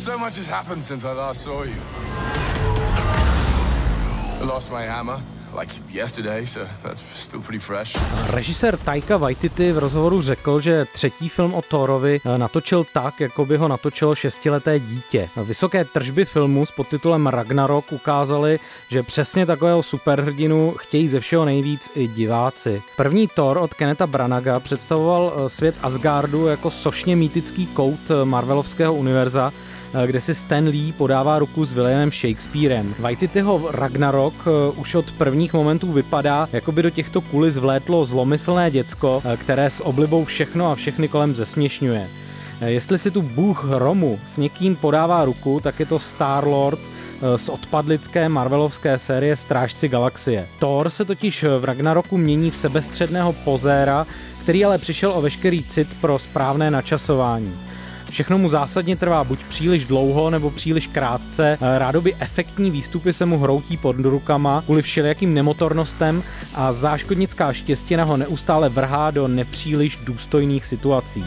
So much has happened since I last saw you. I lost my hammer, like yesterday, so that's still pretty fresh. Režisér Taika Waititi v rozhovoru řekl, že třetí film o Thorovi natočil tak, jako by ho natočilo 6leté dítě. Vysoké tržby filmu s podtitulem Ragnarok ukázaly, že přesně takového superhrdinu chtějí ze všeho nejvíc i diváci. První Thor od Kennetha Branaga představoval svět Asgardu jako sošně mýtický kout Marvelovského univerza, kde si Stan Lee podává ruku s Williamem Shakespearem. Waititiho Ragnarok už od prvních momentů vypadá, jako by do těchto kulis vlétlo zlomyslné děcko, které s oblibou všechno a všechny kolem zesměšňuje. Jestli si tu bůh Romu s někým podává ruku, tak je to Star-Lord z odpadlické marvelovské série Strážci galaxie. Thor se totiž v Ragnaroku mění v sebestředného pozéra, který ale přišel o veškerý cit pro správné načasování. Všechno mu zásadně trvá buď příliš dlouho, nebo příliš krátce. Rádoby efektní výstupy se mu hroutí pod rukama kvůli všelijakým nemotornostem a záškodnická štěstina ho neustále vrhá do nepříliš důstojných situací.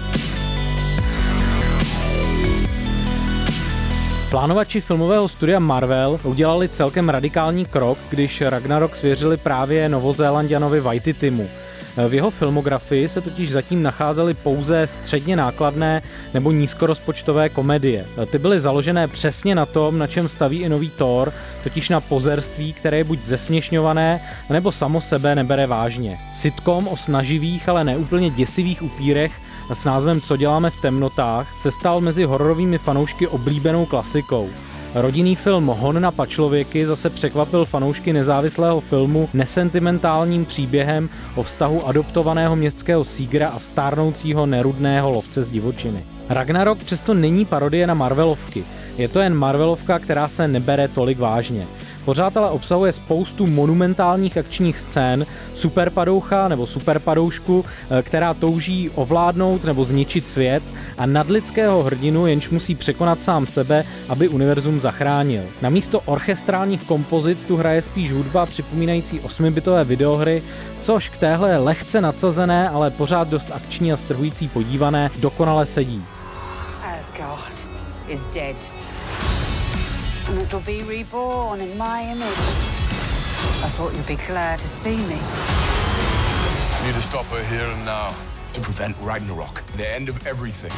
Plánovači filmového studia Marvel udělali celkem radikální krok, když Ragnarok svěřili právě Novozélanďanovi Waititimu. V jeho filmografii se totiž zatím nacházely pouze středně nákladné nebo nízkorozpočtové komedie. Ty byly založené přesně na tom, na čem staví i nový Thor, totiž na pozerství, které je buď zesměšňované, nebo samo sebe nebere vážně. Sitcom o snaživých, ale neúplně děsivých upírech s názvem Co děláme v temnotách se stal mezi hororovými fanoušky oblíbenou klasikou. Rodinný film Hon na pačlověky zase překvapil fanoušky nezávislého filmu nesentimentálním příběhem o vztahu adoptovaného městského sígra a stárnoucího nerudného lovce z divočiny. Ragnarok přesto není parodie na Marvelovky. Je to jen Marvelovka, která se nebere tolik vážně. Pořád ale obsahuje spoustu monumentálních akčních scén, superpadoucha nebo superpadoušku, která touží ovládnout nebo zničit svět, a nadlidského hrdinu, jenž musí překonat sám sebe, aby univerzum zachránil. Namísto orchestrálních kompozic tu hraje spíš hudba připomínající 8bitové videohry, což k téhle lehce nadsazené, ale pořád dost akční a strhující podívané dokonale sedí. Asgard is dead. And it'll be reborn in my image. I thought you'd be glad to see me. I need to stop her here and now to prevent Ragnarok, the end of everything.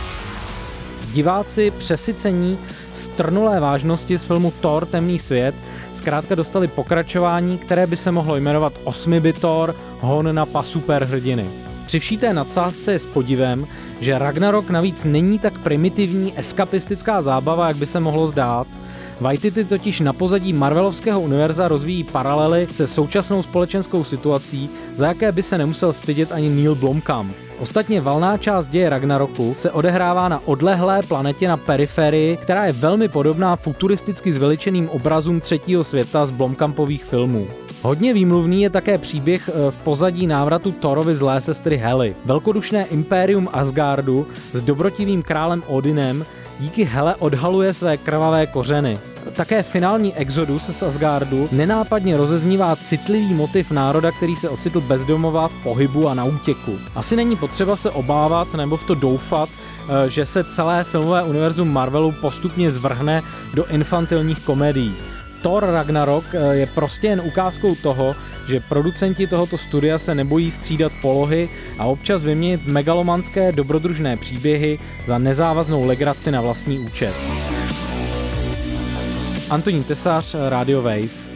Diváci přesycení strnulé vážnosti z filmu Thor Temný svět zkrátka dostali pokračování, které by se mohlo jmenovat 8bit Thor Hon na superhrdiny. Při vší té nadsázce je s podivem, že Ragnarok navíc není tak primitivní eskapistická zábava, jak by se mohlo zdát. Waititi totiž na pozadí Marvelovského univerza rozvíjí paralely se současnou společenskou situací, za jaké by se nemusel stydět ani Neil Blomkamp. Ostatně valná část děje Ragnaroku se odehrává na odlehlé planetě na periferii, která je velmi podobná futuristicky zveličeným obrazům třetího světa z Blomkampových filmů. Hodně výmluvný je také příběh v pozadí návratu Thorovy zlé sestry Hely. Velkodušné impérium Asgardu s dobrotivým králem Odinem díky Hele odhaluje své krvavé kořeny. Také finální exodus z Asgardu nenápadně rozeznívá citlivý motiv národa, který se ocitl bezdomová v pohybu a na útěku. Asi není potřeba se obávat nebo v to doufat, že se celé filmové univerzum Marvelu postupně zvrhne do infantilních komedií. Thor Ragnarok je prostě jen ukázkou toho, že producenti tohoto studia se nebojí střídat polohy a občas vyměnit megalomanské dobrodružné příběhy za nezávaznou legraci na vlastní účet. Antonín Tesař, Radio Wave.